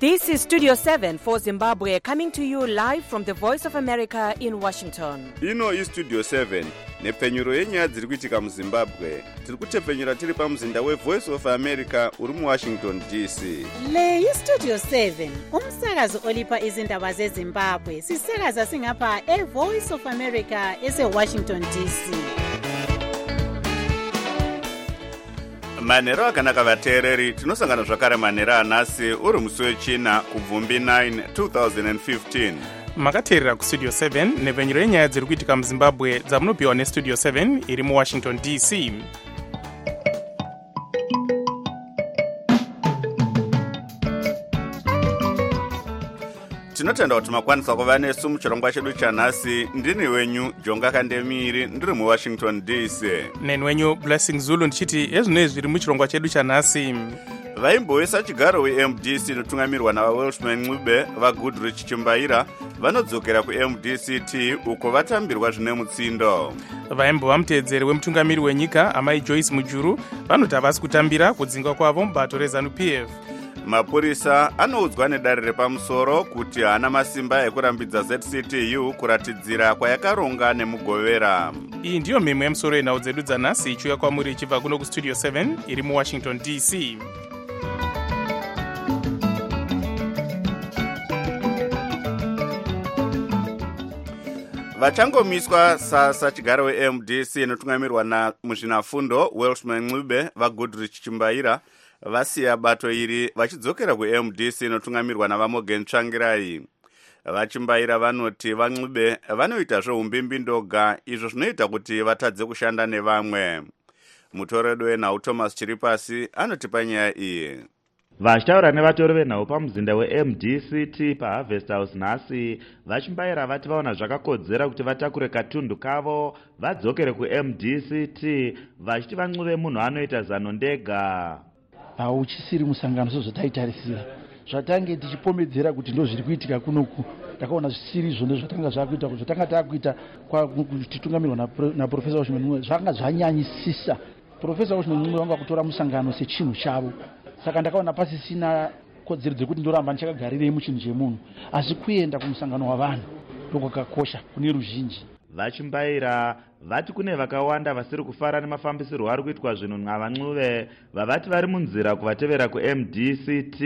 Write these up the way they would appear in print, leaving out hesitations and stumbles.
This is Studio 7 for Zimbabwe, coming to you live from the Voice of America in Washington. Ino is Studio 7 nepfenyuro yenyaya dziri kuitika muZimbabwe. Tiri kutepfenyura tiri pamuzinda weVoice of America uri muWashington DC. Le iStudio 7 umsakazo olipa izindaba zeZimbabwe. Sisakaza singapha eVoice of America eseWashington DC. Manhero akanaka vateereri, tinosangana zvakare manhero anhasi uri musi wechina kubvumbi 9 2015. makateerera kustudio 7 nepfenyuro yenyaya dziri kuitika muZimbabwe dzamunopiwa nestudio 7 iri muWashington DC. Tinotenda kuti makwanisa kuva nesu muchirongwa chedu chanhasi. Ndini wenyu Jonga Kandemiri, ndiri muWashington DC. Neni wenyu Blessing Zulu ndichiti ezvinoi zviri muchirongwa chedu chanhasi. Vaimboisa chigaro weMDC inotungamirwa navaWelshman Ncube vaGoodrich Chimbaira vanodzokera kuMDCT uko vatambirwa zvine mutsindo. Vaimbova muteedzeri wemutungamiri wenyika amai Joyce Mujuru vanoti havasi kutambira kudzinga kwavo mubato reZANU-PF. Mapurisa anoudzwa nedare repamusoro kuti haana masimba ekurambidza ZCTU kuratidzira kwayakaronga nemugovera. Iyi ndiyo mhemwe yemusoro yenhau dzedu dzanhasi ichiuya kwamuri ichibva kuno kustudio 7 iri muWashington DC. Vachangomiswa sasa chigaro weMDC inotungamirwa namuzvinafundo Welshman Ncube vaGoodrich Chimbaira vasiya bato iri vachidzokera kuMDC inotungamirwa navaMorgan Tsvangirai. Vachimbaira vanoti vaNcube vanoita zveumbimbi ndoga, izvo zvinoita kuti vatadze kushanda nevamwe. Mutoredo wenhau Thomas Chiripasi anotipa nyaya iyi. Vachitaura nevatori venhau pamuzinda weMDCT paHarvest House nhasi, vachimbaira vati vaona zvakakodzera kuti vatakure katundu kavo vadzokere kuMDCT, vachiti vaNcube munhu anoita zano ndega. Uchisiri musangano sezvataitarisira, zvatange tichipomedzera kuti ndo zviri kuitika kunoku, takaona zvisiri izvo ndozvatanga zvakuita kuti zvatanga takuita titungamirwa naProfesa Welshman Ncube zvanga zvanyanyisisa. Profesa Welshman Ncube vanga kutora musangano sechinhu chavo, saka ndakaona pasisina kodzero dzekuti ndoramba ndichakagarirei muchinhu chemunhu, asi kuenda kumusangano wavanhu ndokwakakosha kune ruzhinji. Vachimbaira vati kune vakawanda vasiri kufara nemafambisirwo ari kuitwa zvinhu navaNcube vavati vari munzira kuvatevera kuMDCT.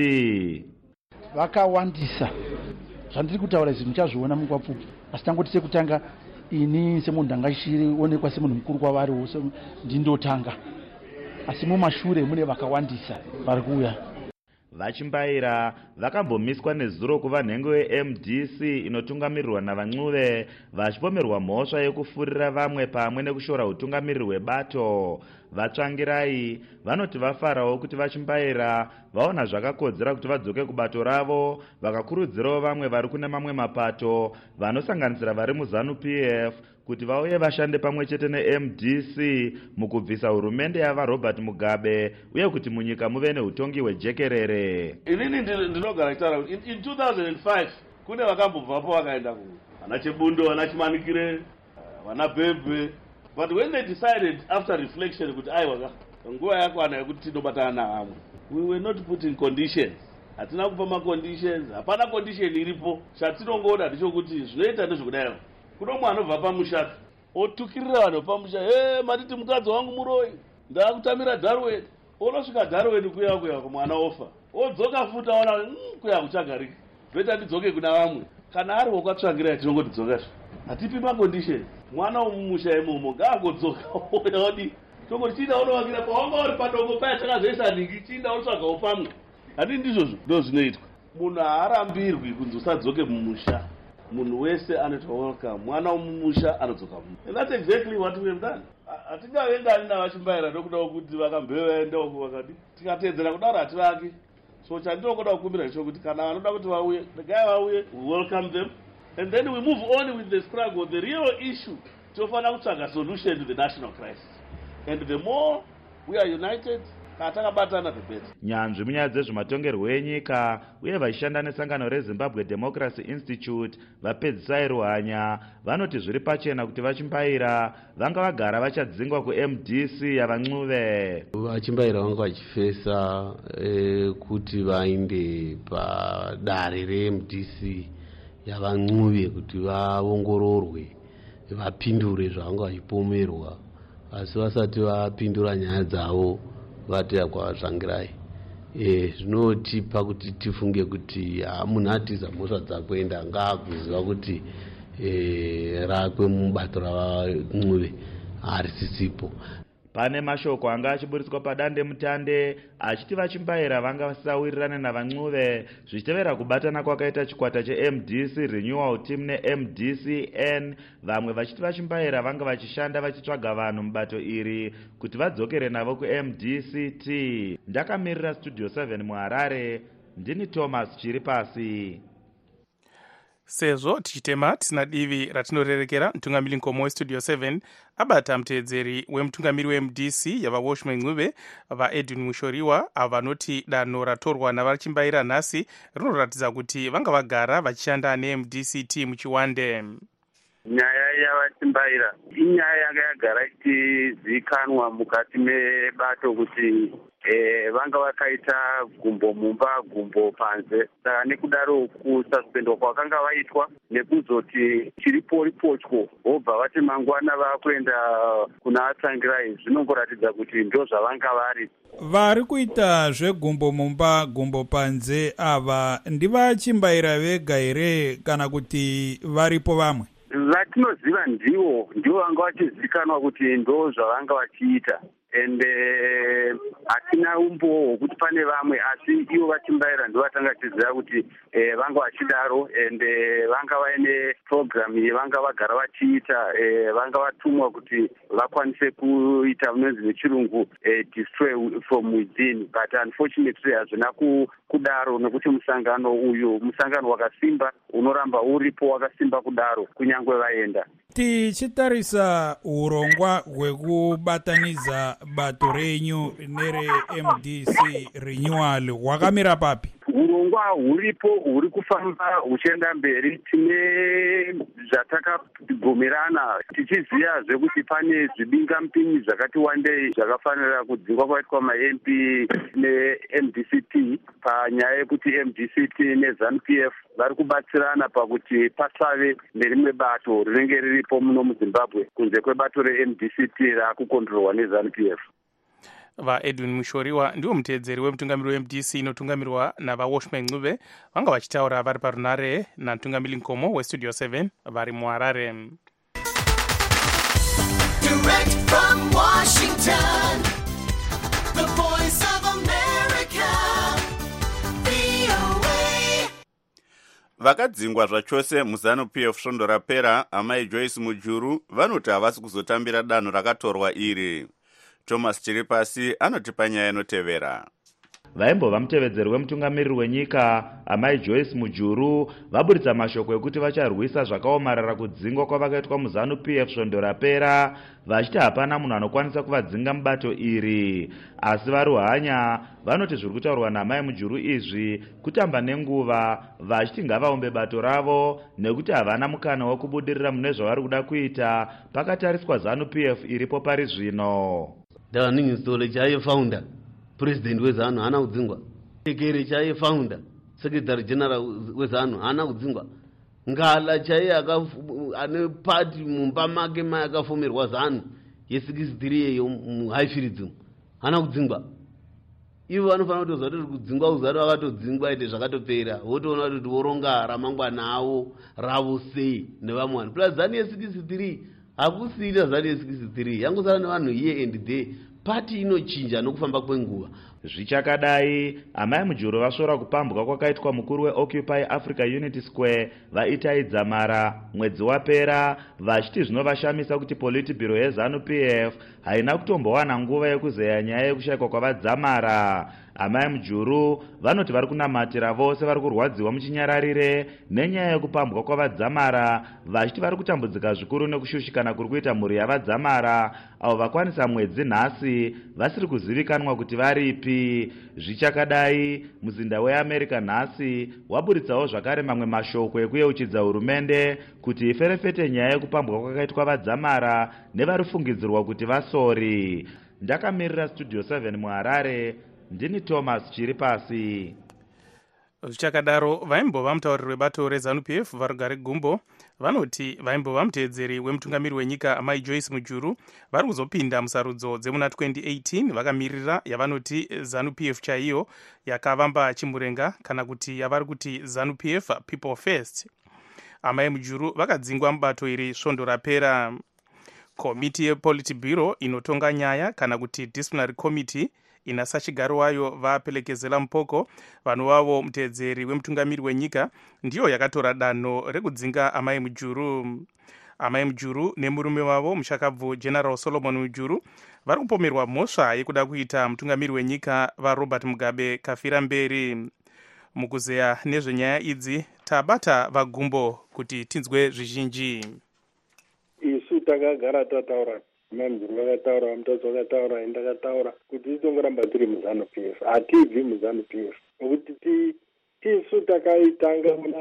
Vakawandisa zvandiri kutaura izvi muchazviona mukwapupu, asi tangoti sekutanga ini semunhu ndangachionekwa semunhu mukuru kwavariwo ndindotanga, asi mumashure mune vakawandisa vari kuuya. Vachimbaira vakambomiswa nezuro kuva nhengo yeMDC inotungamirirwa navaNcube vachipomerwa mhosva yekufurira vamwe pamwe nekushora utungamiriri hwebato. Vatsvangirai vanoti vafarawo kuti vachimbaira vaona zvakakodzera kuti vadzoke kubato ravo, vakakurudzirawo vamwe vari kune mamwe mapato vanosanganisira vari muZANU-PF kuti vauye vashande pamwe chete neMDC mukubvisa hurumende yavaRobert Mugabe uye kuti munyika muve neutongi hwejekerere. Inini ndinogara kutaura kuti in 2005 kune vakambobvapo vakaenda vana Chebundo, vana Chimanikire, vana Bhebhe, but when they decided after reflection kuti aiwa nguva yakwana yekuti tinobatana navamwe, we were not putting conditions. Hatina kupa maconditions, hapana condition iripo. Chatinongoda ndichokuti zvinoita ndezvokudai. Kuno mwana anobva pamusha otukirira vanhu pamusha, matiti mukadzi wangu muroi, ndakutamira Darwin. Onosvika Darwin kuya kumwana ofa, odzoka futa ona kuya kuchagarika, zveta ndidzoke kuna vamwe. Kana ari wakatsvangira tinongodidzoka, hatipi maconditions. Mwana womumusha imomo ngaagodzoka odi tongoti chinda unovakira pawanga uri padongo paya takazoisa ningi chinda unotsvagawo pamwe. Hati ndizvo ndo zvinoitwa. Munhu haarambirwi kunzi usadzoke mumusha. Munhu wese anoitwa welcome. Mwana womumusha anodzoka mumusha. And that's exactly what we have done. Hatingavengani navachimbaira ndokuda kuti vakambevaenda uko vakati tikateedzera kudaro hativaki. So chandinogoda kukumbira chokuti kana vanoda kuti vauye, regai vauye, we welcome them. And then we move on with the struggle. The real issue, tofana kutsvaga solution to the national crisis. And the more we are united, takabatana pepete. Nyanzvi munyaya dzezvematongerwo enyika uye vachishanda nesangano reZimbabwe Democracy Institute vapedzisai Ruhanya vanoti zviri pachena kuti vachimbaira vanga vagara vachadzingwa kuMDC yavaNcuve. Vachimbaira vanga vachifesa kuti vainde padare reMDC yavaNcuve kuti vaongororwe vapindure zvavanga vachipomerwa, asi vasati vapindura nyaya dzavo vati kwavadzvangirai. Zvinotipa kuti tifunge kuti munhu atiza mhosva dzakuenda ngaakuziva kuti rakwe mubato ravaNcuve harisisipo. Pane mashoko anga achiburitswa padande mutande achiti vachimbaira vanga vasawirirana navaNcuve zvichitevera kubatana kwakaita chikwata cheMDC Renewal Team neMDCN, vamwe vachiti vachimbaira vanga vachishanda vachitsvaga vanhu mubato iri kuti vadzokere navo kuMDCT. Ndakamirira Studio 7 muHarare, ndini Thomas Chiripasi. Sezvo tichitema tisina divi ratinorerekera, mutungamiri nkomo weStudio 7 abata muteedzeri wemutungamiri weMDC yavaWashman Ncube vaEdwin Mushoriwa avo vanoti danho ratorwa navachimbaira nhasi rinoratidza kuti vanga vagara vachishanda neMDCT muchiwande. Nyaya yavachimbaira inyaya yanga yagara ichizivikanwa mukati mebato kuti vanga vakaita gumbo mumba gumbo panze. Saka nekudaro kususpendwa kwakanga vaitwa nekuzoti chiriporipochwo vobva vati mangwana vakuenda kuna vatsangirai zvinongoratidza kuti ndo zvavanga vari. Vari kuita zvegumbo mumba gumbo panze ava ndivachimbaira vega here kana kuti varipo vamwe? Vatinoziva ndivo vanga vachizivikanwa kuti ndo zvavanga vachiita. Hatina umbowo hwokuti pane vamwe, asi ivo vachimbaira ndo vatanga tiziva kuti vanga vachidaro vanga vaine program yevanga vagara vachiita, vanga vatumwa kuti vakwanise kuita munonzi nechirungu destroy from within, but unfortunately hazvina kudaro nekuti musangano uyu musangano wakasimba unoramba uripo wakasimba kudaro kunyangwe vaenda. Tichitarisa urongwa hwekubatanidza bato renyu nereMDC Renewal hwakamira papi? Urongwa huripo, huri kufamba huchienda mberi. Tine zvatakabvumirana tichiziva zvekuti pane zvibingamupinyi zvakati wandei zvakafanira kudzingwa kwaitwa maMP neMDCT panyaya yekuti MDCT neZANU-PF vari kubatsirana pakuti pasave nerimwe bato rinenge riripo muno muZimbabwe kunze kwebato reMDCT rakukontrolwa neZANU-PF. VaEdwin Mushoriwa ndiwo muteedzeri wemutungamiri weMDC inotungamirwa navaWashman Ncube vanga vachitaura vari parunare namutungamiri nkomo weStudio 7 vari muHarare. Direct from Washington, the voice of America, VOA. Vakadzingwa zvachose muZANU-PF svondo rapera, amai Joyce Mujuru vanoti havasi kuzotambira danho rakatorwa iri. Thomas Chiripasi anotipa nyaya inotevera. Vaimbova mutevedzeri wemutungamiriri wenyika amai Joyce Mujuru vaburitsa mashoko ekuti vacharwisa zvakaomarara kudzingwa kwavakaitwa muZANU-PF svondo rapera, vachiti hapana munhu anokwanisa kuvadzinga mubato iri. Asi vaRuhanya vanoti zviri kutaurwa naamai Mujuru izvi kutamba nenguva, vachiti ngavaombe bato ravo nekuti havana mukana wekubudirira mune zvavari kuda kuita pakatariswa ZANU-PF iripo pari zvino. Dani Nsole chaiye founder president wezanu hana kudzingwa, Ekere chaiye founder secretary general wezanu hana kudzingwa, Ngala chaiye ane party mumba make mai akafomerwa zanu ye63 yeyo muHighfields hana kudzingwa. Ivo vanofanira kutoziva kuti kudzingwa kuzari vakatodzingwa ite zvakatopera, wotoona kuti voronga ramangwana avo ravo sei nevamwe vanhu. Plus zanu ye63 hakusiita zanu ye63 yangosara nevanhu here and there, party inochinja nokufamba kwenguva. Zvichakadai amai Mujuru vasvora kupambwa kwakaitwa mukuru weOccupy Africa Unity Square Vaitai Dzamara mwedzi wapera, vachiti zvinovashamisa kuti politbiro yeZANU-PF haina kutombowana nguva yekuzeya nyaya yekushayikwa kwavaDzamara. amai mujuru vanoti vari kunamatira vose vari kurwadziwa muchinyararire nenyaya yekupambwa kwavadzamara, vachiti vari kutambudzika zvikuru nekushushikana kuri kuita mhuri yavadzamara avo vakwanisa mwedzi nhasi vasiri kuzivikanwa kuti varipi. Zvichakadai, muzinda weAmerica nhasi waburitsawo zvakare mamwe mashoko ekuyeuchidza hurumende kuti iferefete nyaya yekupambwa kwakaitwa vadzamara nevari fungidzirwa kuti vasori. Ndakamirira Studio 7 muHarare, ndini Thomas Chiripasi. Zvichakadaro, vaimbova mutauriri webato reZANU-PF varugare gumbo vanoti vaimbova muteedzeri wemutungamiri wenyika amai Joyce Mujuru vari kuzopinda musarudzo dzemuna 2018 vakamirira yavanoti ZANU-PF chaiyo yakavamba chimurenga kana kuti yavari kuti ZANU-PF People First. Amai Mujuru vakadzingwa mubato iri svondo rapera. Komiti yePolitburo inotonga nyaya kana kuti Disciplinary Committee ina sachigaro wayo vapelekezela mupoko vanhu vavo muteedzeri wemutungamiri wenyika ndiyo yakatora danho rekudzinga amai Mujuru. Amai Mujuru nemurume wavo mushakabvu General Solomon Mujuru vari kupomerwa mhosva yekuda kuita mutungamiri wenyika vaRobert Mugabe kafira mberi. Mukuzeya nezvenyaya idzi tabata vagumbo kuti tinzwe zvizhinji. Isu takagara tataura, Mujuru vakataura, Mutadzi vakataura, ndakataura kuti titongoramba tiri muZANU-PF. Hatibvi muZANU-PF nokuti tisu takaitanga muna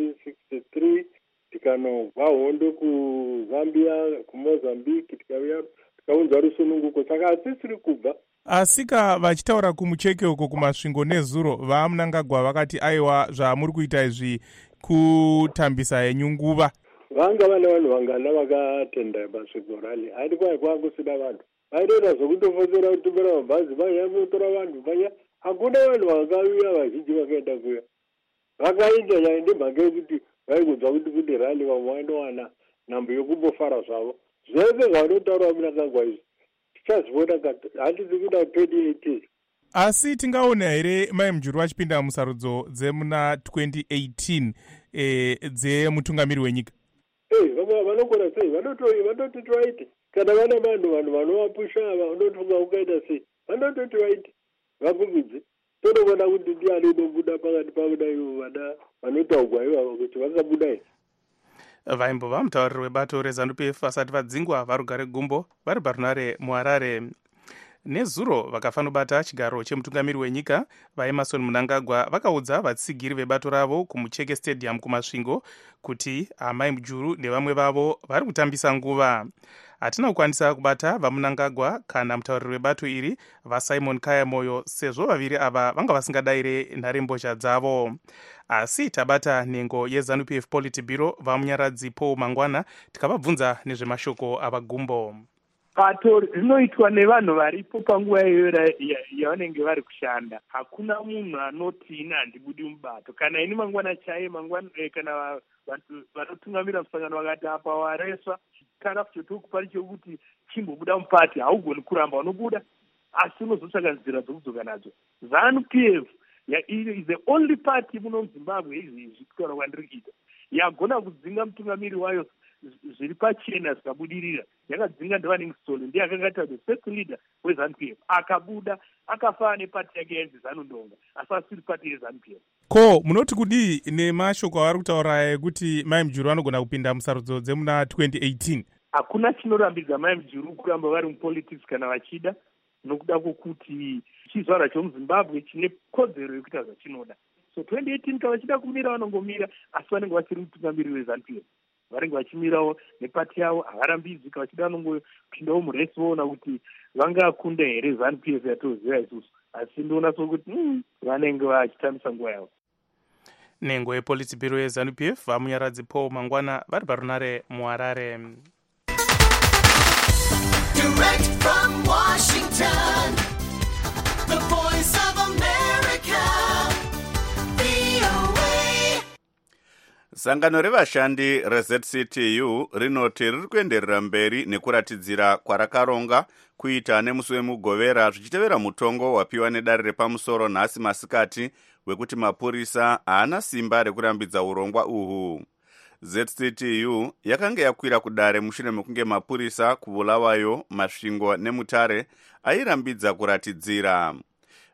1963 tikanobva hondo kuZambia, kuMozambique, tikauya tikaunza rusununguko, saka hatisiri kubva. Asika vachitaura kumucheke uko kumasvingo nezuro vaMnangagwa vakati aiwa zvamuri kuita izvi kutambisa yenyu nguva. Vanga vane vanhu vangana vakatenda pasvingo rally, hadi kwai kwakusida vanhu vaitoita zvokutofotsera kutumbira mabhazi vaiyamutora vanhu vaya, hakuna vanhu vakauya vazhinji vakaenda kuya vakaita nyaya ndemhaka yekuti vaikunzwa kuti rally vamwe vainowana nhambo yokumbofara zvavo. Zvese zvavanotaura Mnangagwa izvi tichazviona handisi kuda 2018. Asi tingaona here mai Mujuru vachipinda musarudzo dzemuna 2018 dzemutungamiri wenyika? Vanogona sei? Vanototi vaite kana vana vanhu vanovapusha vanotunga ukaita sei? Vanototi vaite vakumbidze tonoona kuti ndiani unobuda pakati pavo ivo vana vanotaugwa ivavo kuti vangabuda here. Vaimbova mutauriri webato reZANU-PF vasati vadzingwa varugare gumbo vari parunare muHarare. Nezuro vakafanobata chigaro chemutungamiri wenyika vaEmmerson Mnangagwa vakaudza vatsigiri vebato ravo kumucheke stadium kumasvingo kuti amai Mujuru nevamwe vavo vari kutambisa nguva. Hatina kukwanisa kubata vaMnangagwa kana mutauriri webato iri vaSimon Kayamoyo sezvo vaviri ava vanga vasingadayire nharembozha dzavo. Asi tabata nhengo yeZANU-PF Politburo vamunyaradzi Paul Mangwana tikavabvunza nezvemashoko avagumbo. Bato rinoitwa nevanhu varipo panguva iyoyo yavanenge vari kushanda. Hakuna munhu anoti ini handibudi mubato. Kana ini Mangwana chaiye kana vanotungamira musangano vakati apa wareswa kana kuchotokupa chokuti chimbobuda mupati haugoni kuramba unobuda asi unozotsvaka nzira dzokudzoka nadzo. ZANU-PF is the only party muno muZimbabwe izvi kutaura kwandiri kuita yagona kudzinga mutungamiri wayo zviri pachena zvikabudirira. Yakadzinga Livingstone ndiye akanga ari the first leader weZANU-PF, akabuda akafana nepati yake yainzi ZANU-Ndonga asi asiri pati yeZANU-PF. Ko munoti kudii nemashoko avari kutaura ekuti mai Mujuru vanogona kupinda musarudzo dzemuna 2018? Hakuna chinorambidza mai Mujuru kuramba vari mupolitics kana vachida, nokuda kwokuti chizvarwa chomuZimbabwe chine kodzero yekuita zvachinoda. So 2018 kana vachida kumira vanongomira, asi vanenge vachiri mutungamiri weZANU-PF. Vanenge vachimirawo nepati yavo, havarambidzwi. Kana vachida vanongopindawo muresi voona kuti vangakunda here ZANU-PF yatoziva isusu, asi ndoona sokuti vanenge vachitambisa nguva yavo. Nhengo yePolitburo yeZANU-PF vamunyaradzi Paul Mangwana vari parunare muHarare. Direct from Washington, the Voice of America, VOA. Sangano revashandi reZCTU rinoti riri kuenderera mberi nekuratidzira kwarakaronga kuita nemusi wemugovera zvichitevera mutongo wapiwa nedare repamusoro nhasi masikati wekuti mapurisa haana simba rekurambidza urongwa uhu. ZCTU yakanga yakwira kudare mushure mekunge mapurisa kuBulawayo, Masvingo neMutare airambidza kuratidzira.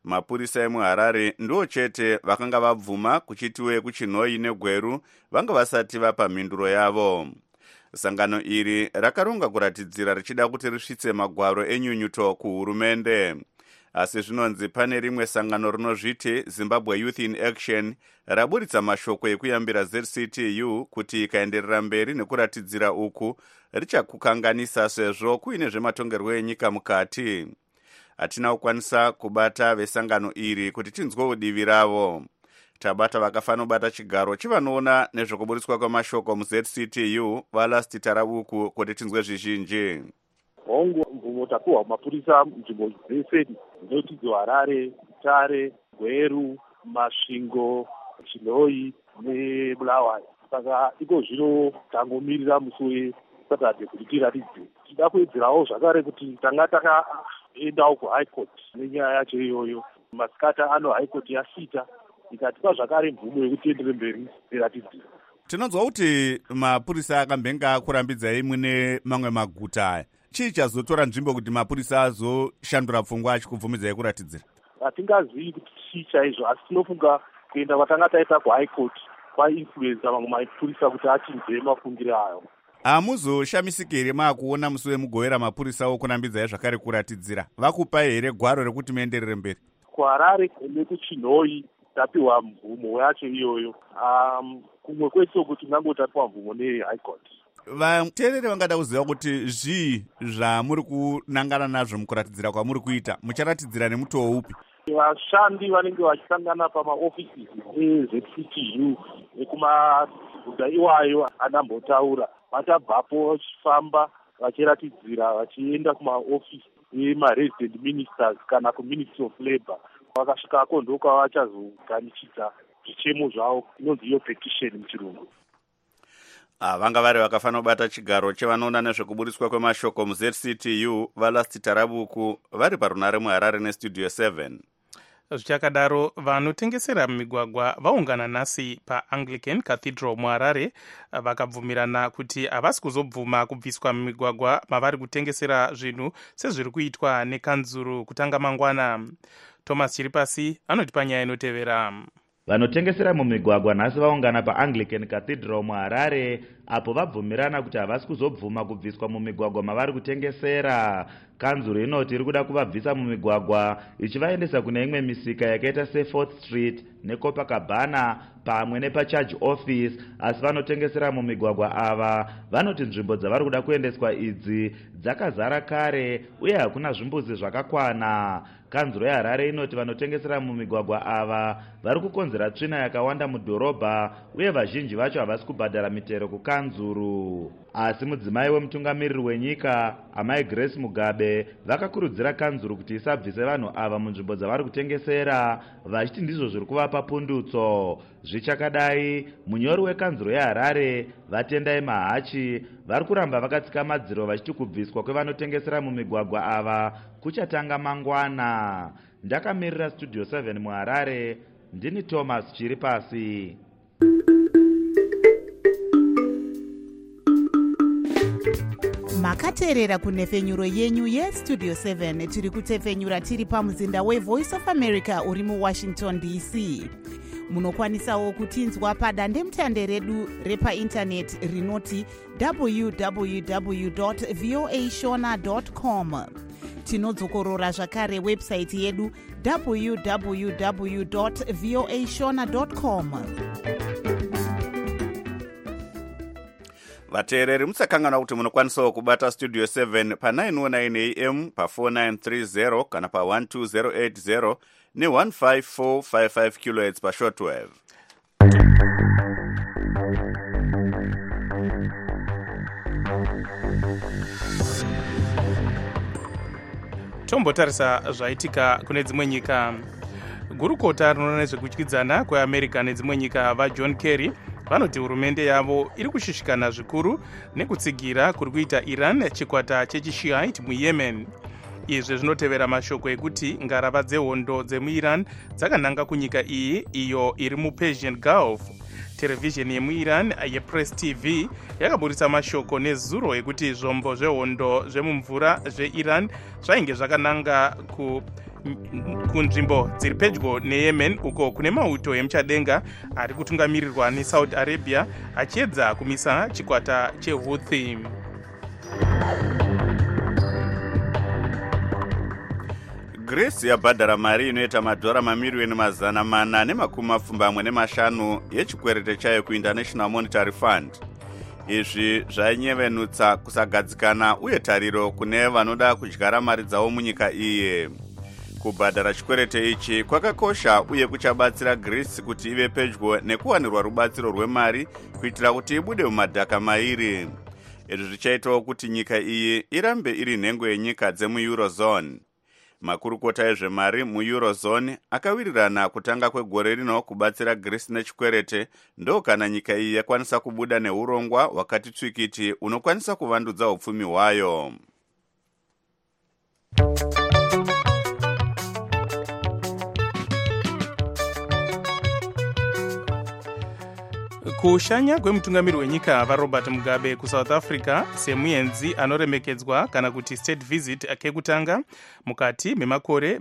mapurisa emuharare ndo chete vakanga vabvuma kuchitiwe kuchinhoi negweru vanga vasati vapa mhinduro yavo. Sangano iri rakaronga kuratidzira richida kuti risvitse magwaro enyunyuto kuhurumende. Asi zvinonzi pane rimwe sangano rinozviti Zimbabwe Youth in Action raburitsa mashoko ekuyambira ZCTU kuti ikaenderera mberi nekuratidzira uku richakukanganisa sezvo kuine zvematongerwo enyika mukati. Hatina kukwanisa kubata vesangano iri kuti tinzwe udivi ravo. Tabata vakafanobata chigaro chivanoona nezvekuburitswa kwemashoko muZCTU vaLasti Tarabuku kuti tinzwe zvizhinji. Hongu mvumo tapuhwa mapurisa nzvimbo dzese dzinoti Harare, Tare, Gweru, Masvingo, Chinhoi neBulawayo. Saka iko zvino tangomirira musi weSaturday kuti tiratidze. Tida kuedzerawo zvakare kuti tanga takaendawo kuHigh Court nenyaya yacho iyoyo. Masikata ano High Court yasita ikatipa zvakare mvumo yekuti tiendere mberi tiratidze. Tinonzwa kuti mapurisa akambenga akurambidzai mune mamwe maguta. Chii chazotora nzvimbo kuti mapurisa azoshandura pfungwa achikubvumidzai kuratidzira? Hatingazivi kuti chii chaizvo, asi tinofunga kuenda kwatanga taita kuHigh Court kwainfluenza mamwe mapurisa kuti achinze mafungiro ayo. Hamuzoshamisiki here maakuona musi wemugovera mapurisawo kunambidzai zvakare kuratidzira? Vakupai here gwaro rekuti muenderere mberi? KuHarare nekuChinhoi tapiwa mvumo yacho iyoyo. Kumwe kwese kuti tingangotapiwa mvumo neHigh Court. Vateereri vangada kuziva kuti zvii zvamuri kunangana nazvo mukuratidzira kwamuri kuita, mucharatidzira nemutoo upi? Vashandi vanenge vachisangana pamaofisi eZCTU ekumaguta iwayo anambotaura. Vachabvapo vachifamba vachiratidzira vachienda kumaofisi emaresident ministers kana kuMinistry of Labour. Vakasvikako ndokwaavachazoganichidza zvichemo zvavo, inonzi iyo petition muchirungu. Vanga vari vakafanobata chigaro chevanoona nezvekuburitswa kwemashoko muZCTU vaLasti Tarabuku vari parunare muHarare neStudio 7. Zvichakadaro, vanotengesera mumigwagwa vaungana nhasi paAnglican Cathedral muHarare vakabvumirana kuti havasi kuzobvuma kubviswa mumigwagwa mavari kutengesera zvinhu sezviri kuitwa nekanzuru kutanga mangwana. Thomas Chiripasi anotipa nyaya inotevera. Vanotengesera mumigwagwa nhasi vaungana paAnglican Cathedral muHarare apo vabvumirana kuti havasi kuzobvuma kubviswa mumigwagwa mavari kutengesera. Kanzuru inoti iri kuda kuvabvisa mumigwagwa ichivaendesa kune imwe misika yakaita seFourth Street neCopacabana pamwe nepaCharge Office, asi vanotengesera mumigwagwa ava vanoti nzvimbo dzavari kuda kuendeswa idzi dzakazara kare uye hakuna zvimbuzi zvakakwana. Kanzuro yeHarare inoti vanotengesera mumigwagwa ava vari kukonzera tsvina yakawanda mudhorobha uye vazhinji vacho havasi kubhadhara mitero kukanzuru. Asi mudzimai wemutungamiriri wenyika Amai Grace Mugabe vakakurudzira kanzuru kuti isabvise vanhu ava munzvimbo dzavari kutengesera, vachiti ndizvo zviri kuvapa pundutso. Zvichakadai, munyori wekanzuro yeHarare Vatendai Mahachi vari kuramba vakatsika madziro vachiti kubviswa kwevanotengesera mumigwagwa ava kuchatanga mangwana. Ndakamirira Studio 7 muHarare, ndini Thomas Chiripasi. Makateerera kunhefenyuro yenyu yeStudio 7 tiri kutefenyura tiri pamuzinda weVoice of America uri muWashington DC. Munokwanisawo kutinzwa padandemutande redu repaintaneti rinoti www.voashona.com. Tinodzokorora zvakare website yedu www.voashona.com. Vateereri musakangana kuti munokwanisawo kubata Studio 7 pa 909 AM pa 4930 kana pa 12080 ne 15455 kHz pa shortwave. Tombotarisa zvaitika kune dzimwe nyika. Gurukota rinoona nezvekudyidzana kweAmerica nedzimwe nyika vaJohn Kerry vanoti hurumende yavo iri kushishikana zvikuru nekutsigira kuri kuita Iran chikwata chechishiite muYemen. Izvi zvinotevera mashoko ekuti ngarava dzehondo dzemuIran dzakananga kunyika iyi iyo iri muPersian Gulf. Televisheni yemuIran yePress TV yakaburitsa mashoko nezuro ekuti zvombo zvehondo zvemumvura zveIran zvainge zvakananga kunzvimbo dziri pedyo neyemen uko kune mauto emuchadenga ari kutungamirirwa nesaudi arabia achiedza kumisa chikwata chehouthi. Greece yabhadhara mari inoita madhora mamiriyoni 475 yechikwerete chayo kuInternational Monetary Fund. Izvi zvainyevenutsa kusagadzikana uye tariro kune vanoda kudyara mari dzavo munyika iyi. Kubhadhara chikwerete ichi kwakakosha uye kuchabatsira Greece kuti ive pedyo nekuwanirwa rubatsiro rwemari kuitira kuti ibude mumadhaka mairi. Izvi zvichaitawo kuti nyika iyi irambe iri nhengo yenyika dzemu-Eurozone. Makurukota ezvemari mu-Eurozone akawirirana kutanga kwegore rino kubatsira Greece nechikwerete ndo kana nyika iyi yakwanisa kubuda neurongwa hwakati tsvikiti unokwanisa kuvandudza upfumi hwayo. Kushanya kwemutungamiri wenyika vaRobert Mugabe kuSouth Africa semuenzi anoremekedzwa kana kuti state visit kekutanga mukati memakore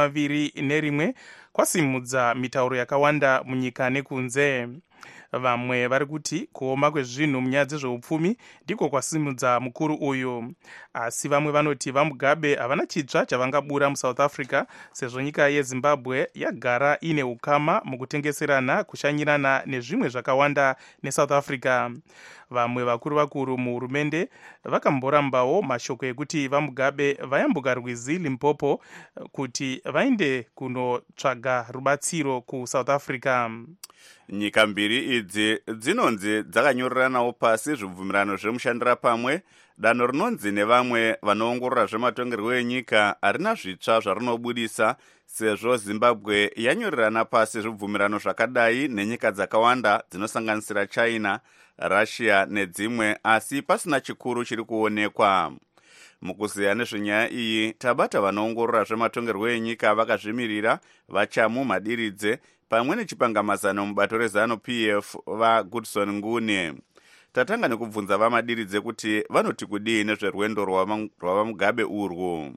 21 kwasimudza mitauro yakawanda munyika nekunze. Vamwe vari kuti kuoma kwezvinhu munyaya dzezveupfumi ndiko kwasimudza mukuru uyu, asi vamwe vanoti vaMugabe havana chitsva chavangabura muSouth Africa sezvo nyika yeZimbabwe yagara ine ukama mukutengeserana kushanyirana nezvimwe zvakawanda neSouth Africa. Vamwe vakuru muhurumende vakamborambawo mashoko ekuti vaMugabe vayambuka rwizi Limpopo kuti vainde kunotsvaga rubatsiro kuSouth Africa. Nyika mbiri idzi dzinonzi dzakanyoreranawo pasi zvibvumirano zvemushandira pamwe, danho rinonzi nevamwe vanoongorora zvematongerwo enyika harina zvitsva zvarinobudisa sezvo Zimbabwe yanyorerana pasi zvibvumirano zvakadai nenyika dzakawanda dzinosanganisira China, Russia nedzimwe, asi pasina chikuru chiri kuonekwa. Mukuziya nezvenyaya iyi tabata vanoongorora zvematongerwo enyika vakazvimirira vaChamu Madiridze pamwe nechipangamazano mubato rezano PF vaGoodson Ngune. Tatanga nekubvunza vaMadiridze kuti vanoti kudii nezverwendo rwavaMugabe urwu.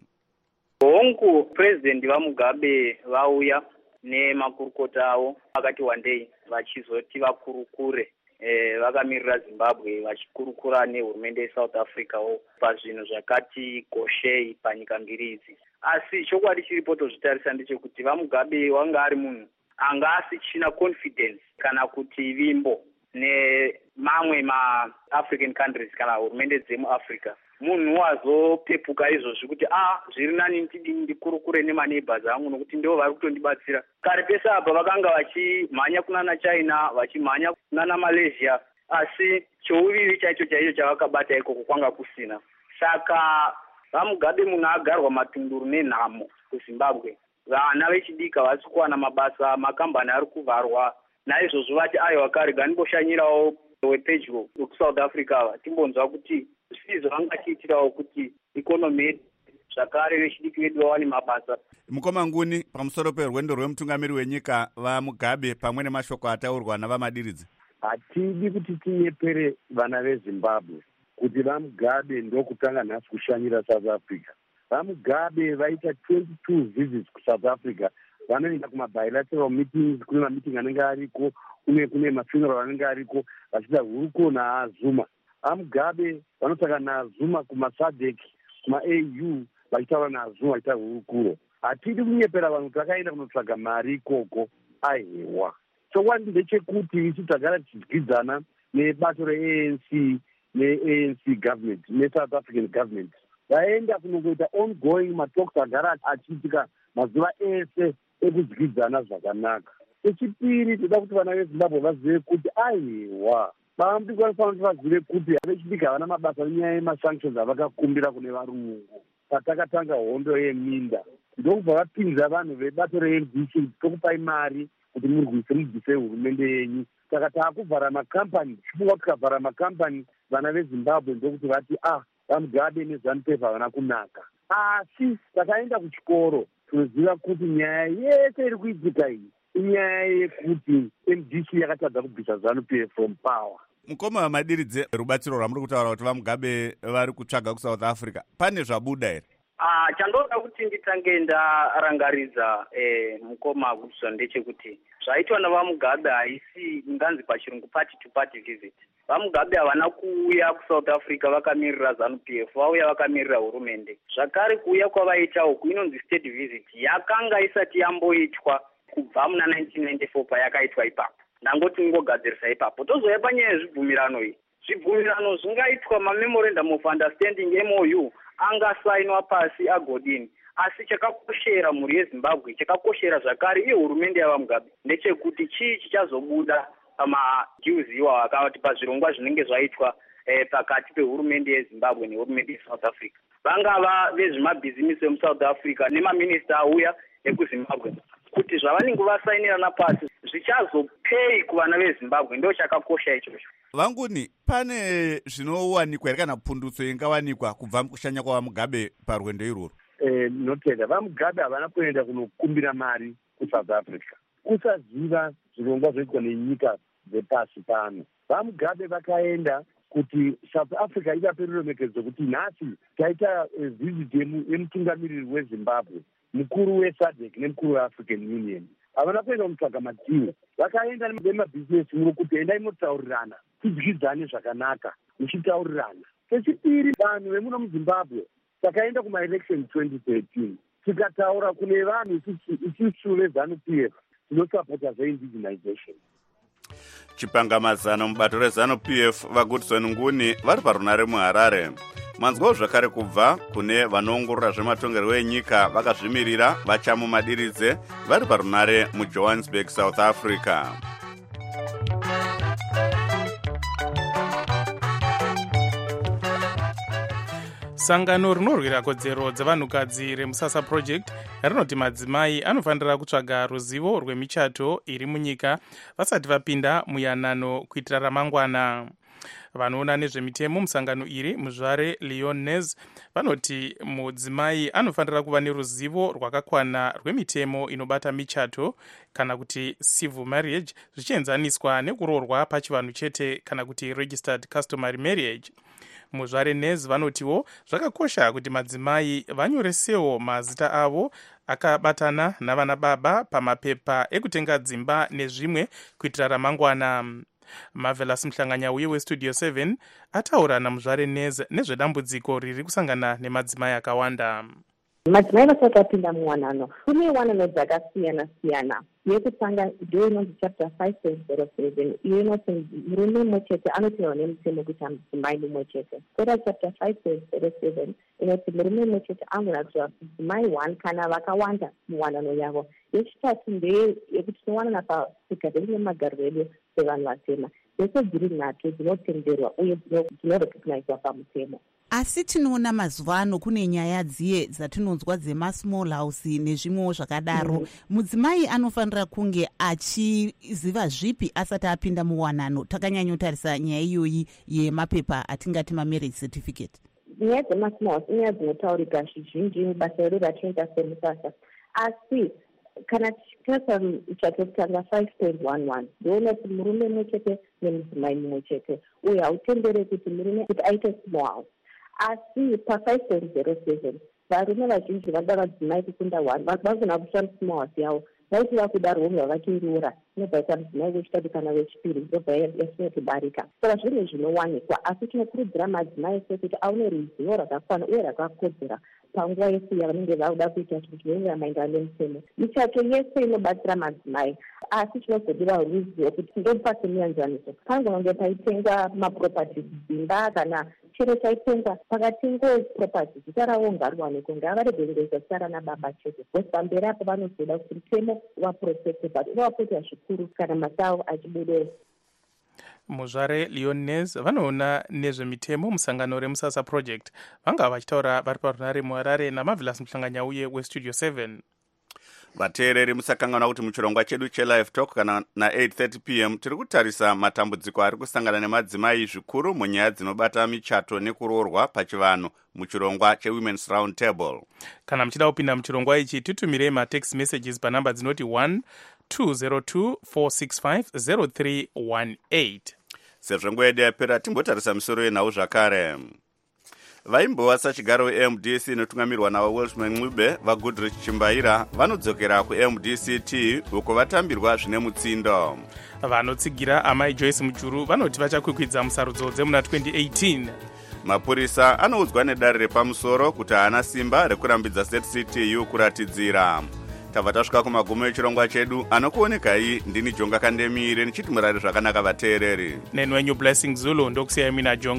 Hongu president vaMugabe vauya nemakurukota avo vakati wandei vachizoti vakurukure vakamirira Zimbabwe vachikurukura nehurumende yeSouth Africa pazvinhu zvakati goshei panyika mbiri idzi. Asi chokwadi chiripo tozvitarisa ndechekuti vaMugabe wanga ari munhu anga asichina confidence kana kuti vimbo nemamwe ma-African countries kana hurumende dzemuAfrica. Munhu wazopepuka izvozvi kuti zviri nani ndikurukure nemaneighbors angu nokuti ndivo vari kutondibatsira. Kare pese apa vakanga vachimhanya kunana China, vachimhanya kunana Malaysia, asi chouviri chaicho chavakabata ikoko kwanga kusina. Saka vaMugabe munhu agarwa matunduru nenhamo kuZimbabwe. Vana vechidika vasi kuwana mabasa, makambani ari kuvharwa. Naizvozvo vati aiwa kare ganimboshanyirawo wepedyo wekuSouth Africa ava timbonzwa kuti zvisizvo vangachiitirawo kuti ikonomi yedu zvakare vechidiki vedu vawane mabasa. Mukoma Nguni, pamusoro perwendo rwemutungamiri wenyika vaMugabe pamwe nemashoko ataurwa navaMadiridze. Hatidi kuti tinyepere vana veZimbabwe kuti vaMugabe ndokutanga nhasi kushanyira South Africa. VaMugabe vaita 22 visits kuSouth Africa, vanoenda kumabilateral meetings, kune mameeting anenge ariko, kune mafuneral anenge ariko, vachiita huruko naZuma. VaMugabe vanotsvaga naZuma kumaSADC, kuma-AU, vachitaura naZuma vachiita hurukuro. Hatidi kunyepera vanhu takaenda kunotsvaga mari ikoko, aiwa. Chokwadi ndechekuti isu tagara tichidyidzana nebato reANC neANC government neSouth African government. Vaenda kunongoita ongoing matalks agara achiitika mazuva ese ekudyidzana zvakanaka. Chechipiri, toda kuti vana veZimbabwe vazive kuti aiwa vambi vanofanira kuti vazive kuti vechidiki havana mabasa nenyaya yemasanctions avakakumbira kune varungu. Patakatanga hondo yeminda ndokubva vapinza vanhu vebato reMDC tokupai mari kuti murwise hurumende yenyu. Saka taakuvhara makampani, tichifunga kuti tikavhara makampani vana veZimbabwe ndokuti vati vaMugabe neZANU-PF havana kunaka. Asi takaenda kuchikoro tinoziva kuti nyaya yese iri kuitika iyi inyaya yekuti MDC yakatadza kubvisa ZANU-PF from power. Mukoma Madiridze, rubatsiro rwamuri kutaura kuti vaMugabe vari kutsvaga kuSouth Africa pane zvabuda here? chandoda kuti nditange ndarangaridza mukoma Goodson ndechekuti zvaitwa navamugabe haisi inganzi pachirungu party to party visit. Vamugabe havana kuuya kuSouth Africa vakamirira ZANU-PF, vauya vakamirira hurumende. Zvakare kuuya kwavaita uku inonzi state visit yakanga isati yamboitwa kubva muna 1994 payakaitwa ipapo. Ndangoti ngogadzirisa ipapo. Tozouya panyaya yezvibvumirano iyi. Zvibvumirano zvingaitwa memorandum of understanding MOU angasainwa pasi agodini. Asi chakakoshera mhuri yeZimbabwe, chakakoshera zvakare iyo hurumende yavamugabe ndechekuti chii chichazobuda pamadeals iwawo akati pazvirongwa zvinenge zvaitwa pakati pehurumende yeZimbabwe nehurumende yeSouth Africa. Vangava vezvemabhizinisi vemuSouth Africa nemaminista auya ekuZimbabwe kuti zvavanenge vasainirana pasi zvichazopei kuvana veZimbabwe, ndo chakakosha ichocho. Vanguni, pane zvinowanikwa here kana pundutso ingawanikwa kubva mukushanya kwavamugabe parwendo irworwo? Notenda vamugabe havana kuenda kunokumbira mari kuSouth Africa, kusaziva zvirongwa zvoitwa nenyika dzepasi pano. Vamugabe vakaenda kuti South Africa ivape ruremekedzo kuti nhasi taita visit yemutungamiriri weZimbabwe, mukuru weSADC nemukuru weAfrican Union. Havana kuenda kunotsvaga madhiwo, vakaenda nemabhizinesi muno kuti endai motaurirana, tidyidzane zvakanaka muchitaurirana. Chechipiri, vanhu vemuno muZimbabwe takaenda kumaelection 2013 tikataura kune vanhu isusu veZANU-PF tinosapota zvaindigenization. Chipangamazano mubato reZANU-PF vaGoodson Nguni vari parunare muHarare. Manzwawo zvakare kubva kune vanoongorora zvematongerwo enyika vakazvimirira vachamumadiridze vari parunare muJohannesburg, South Africa. Sangano rinorwira kodzero dzevanhukadzi reMusasa Project rinoti madzimai anofanira kutsvaga ruzivo rwemichato iri munyika vasati vapinda muyanano kuitira ramangwana. Vanoona nezvemitemo musangano iri muzvare Leonez vanoti mudzimai anofanira kuva neruzivo rwakakwana rwemitemo inobata michato kana kuti civil marriage zvichienzaniswa nekuroorwa pachivanhu chete kana kuti registered customary marriage. Muzvare Nez vanotiwo zvakakosha kuti madzimai vanyoresewo mazita avo akabatana navana baba pamapepa ekutenga dzimba nezvimwe kuitira ramangwana. Marvelous Mhlanganyauye weStudio 7 ataura namuzvare Nez nezvedambudziko riri kusangana nemadzimai akawanda. Madzimai vasati vapinda muwanano kune wanano dzakasiyana-siyana. Yekutanga ndiyo inonzi chapter 5.07 iyo inoti murume mumwe chete anopiwa nemutemo kuti mudzimai mumwe chete. Kora chapter 5.07 inoti murume mumwe chete angona kutiva mudzimai 1 kana vakawanda muwanano yavo. Yechitatu ndeye yekuti tinowanana pasigadziri nemagariro edu sevanhu vatema. Dzese dziri nhatu dzinotenderwa uye dzinorecognizwa pamutemo. Asi tinoona mazuva ano kune nyaya dziye dzatinonzwa dzemasmall house nezvimwewo zvakadaro. Mudzimai anofanira kunge achiziva zvipi asati apinda muwanano. Takanyanyotarisa nyaya iyoyi yemapepa atingati mamarriage certificate. Nyaya dzemasmall house inyaya dzinotaurika zvizhinji mubasa redu ratinoita semusasa. Asi kana tichitasa chatokutanga 5.11 ndoona kuti murume mumwe chete nemudzimai mumwe chete uye hautendere kuti murume kuti aite small house. Asi pa5.07 varume vazhinji vada vadzimai kukunda 1 vagona kushanda small house yavo vaiti vakudaro vomwe vavachiroora inobvaita mudzimai wechitatu kana wechipiri ndobva yasinotibarika. Saka zvinhu zvinowanikwa asi tinokurudzira madzimai ese kuti aune ruzivo rwakakwana uye rwakakodzera panguva yese yavanenge vauda kuita zvinoenderana maererano nemutemo. Michato yese inobatsira madzimai asi tinozodiwa ruzivo kuti ndopa semuyanzaniso pangonge paitengwa maproperties dzimba kana chero chaitengwa pakatengwa properties zita ravo ngariwanikwe ngavarege kungoisa zita rana baba chete kuti pamberi apo vanozoda kuti mutemo waprotecte but unovaprotecta zvikuru kana masawo achibudeyo. Muzvare Leonez vanoona nezvemitemo musangano reMusasa Project vanga vachitaura vari parunare muHarare naMarvelous Mhlanganyauye weStudio 7. Vateereri musakangana kuti muchirongwa chedu chelive talk kana na8:30 p.m. tiri kutarisa matambudziko ari kusangana nemadzimai zvikuru munyaya dzinobata michato nekuroorwa pachivanhu muchirongwa chewomen's round table. Kana muchida kupinda muchirongwa ichi titumirei matext messages panhamba dzinoti 12024650318. Sezvo nguva yedu yapera timbotarisa misoro yenhau zvakare. vaimbova sachigaro weMDC inotungamirwa navaWelshman Ncube vaGoodrich Chimbaira vanodzokera kuMDCT uko vatambirwa zvine mutsindo. Vanotsigira amai Joyce Mujuru vanoti vachakwikwidza musarudzo dzemuna 2018. Mapurisa anoudzwa nedare repamusoro kuti haana simba rekurambidza ZCTU kuratidzira. Tabva tasvika kumagumo echirongwa chedu, anokuonekai ndini Jonga Kandemire nichiti murari zvakanaka vateereri. Nenwenyu Blessing Zulu ndokusiyai mina Jonga.